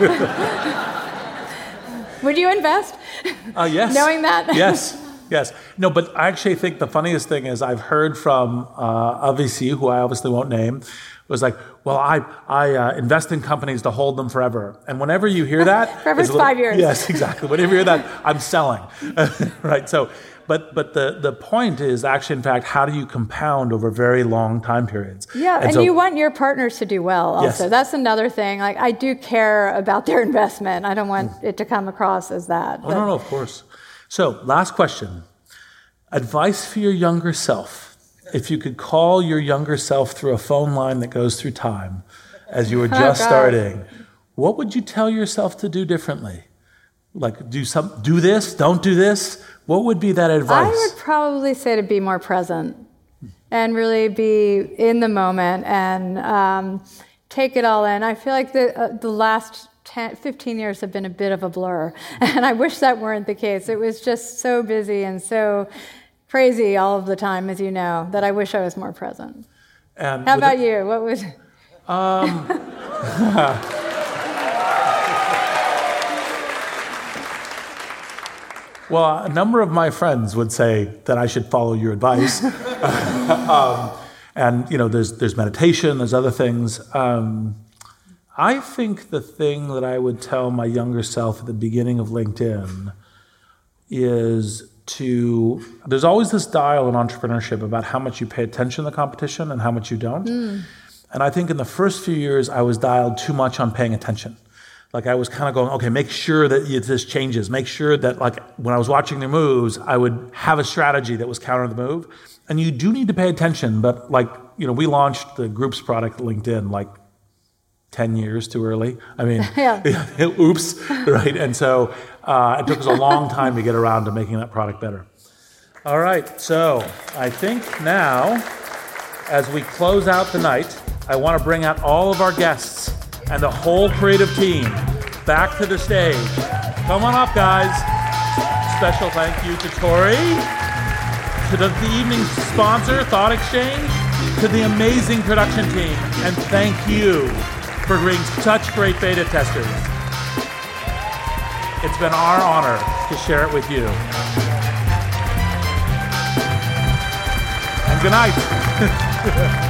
Would you invest? Uh, yes. Knowing that? Yes. Yes. No, but I actually think the funniest thing is I've heard from uh, a V C, who I obviously won't name, was like, well, I I uh, invest in companies to hold them forever. And whenever you hear that... Forever's little, five years. Yes, exactly. Whenever you hear that, I'm selling. Right? So, but but the, the point is actually, in fact, how do you compound over very long time periods? Yeah, and, and so, you want your partners to do well also. Yes. That's another thing. Like, I do care about their investment. I don't want mm. it to come across as that. Oh, no, no, of course. So, last question. Advice for your younger self. if you could call your younger self through a phone line that goes through time as you were just oh, starting, what would you tell yourself to do differently? Like, do some, do this, don't do this? What would be that advice? I would probably say to be more present and really be in the moment and um, take it all in. I feel like the uh, the last ten, fifteen years have been a bit of a blur, and I wish that weren't the case. It was just so busy and so crazy all of the time, as you know, that I wish I was more present. And how about it, you? What was? Um, well, a number of my friends would say that I should follow your advice. um, and you know, there's there's meditation, there's other things. Um, I think the thing that I would tell my younger self at the beginning of LinkedIn is to, there's always this dial in entrepreneurship about how much you pay attention to the competition and how much you don't. Mm. And I think in the first few years, I was dialed too much on paying attention. Like I was kind of going, okay, make sure that this changes. Make sure that like when I was watching their moves, I would have a strategy that was counter the move. And you do need to pay attention, but like, you know, we launched the groups product at LinkedIn like ten years too early. I mean, yeah. oops, right? And so uh, it took us a long time to get around to making that product better. All right, so I think now, as we close out the night, I want to bring out all of our guests and the whole creative team back to the stage. Come on up, guys. Special thank you to Tori, to the, the evening's sponsor, Thought Exchange, to the amazing production team, and thank you for being such great beta testers. It's been our honor to share it with you. And good night.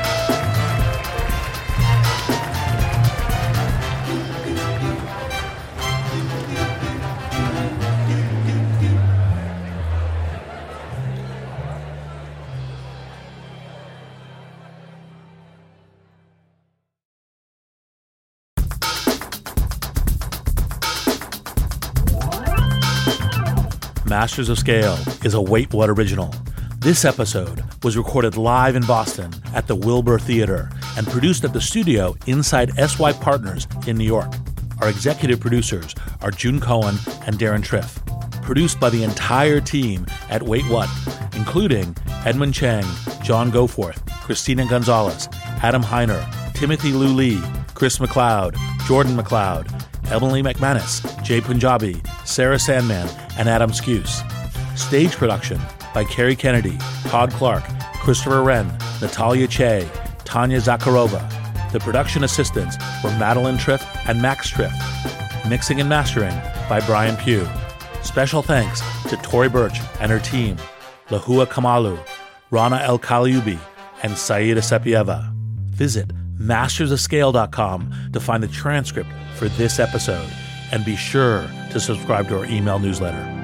Masters of Scale is a Wait What original. This episode was recorded live in Boston at the Wilbur Theater and produced at the studio inside S Y Partners in New York. Our executive producers are June Cohen and Darren Triff. Produced by the entire team at Wait What, including Edmund Chang, John Goforth, Christina Gonzalez, Adam Heiner, Timothy Liu Lee, Chris McLeod, Jordan McLeod, Emily McManus, Jay Punjabi, Sarah Sandman, and Adam Skuse. Stage production by Carrie Kennedy, Todd Clark, Christopher Wren, Natalia Che, Tanya Zakharova. The production assistants were Madeline Triff and Max Triff. Mixing and mastering by Brian Pugh. Special thanks to Tori Birch and her team, Lahua Kamalu, Rana El Kaliubi, and Saida Sepieva. Visit masters of scale dot com to find the transcript for this episode, and be sure to subscribe to our email newsletter.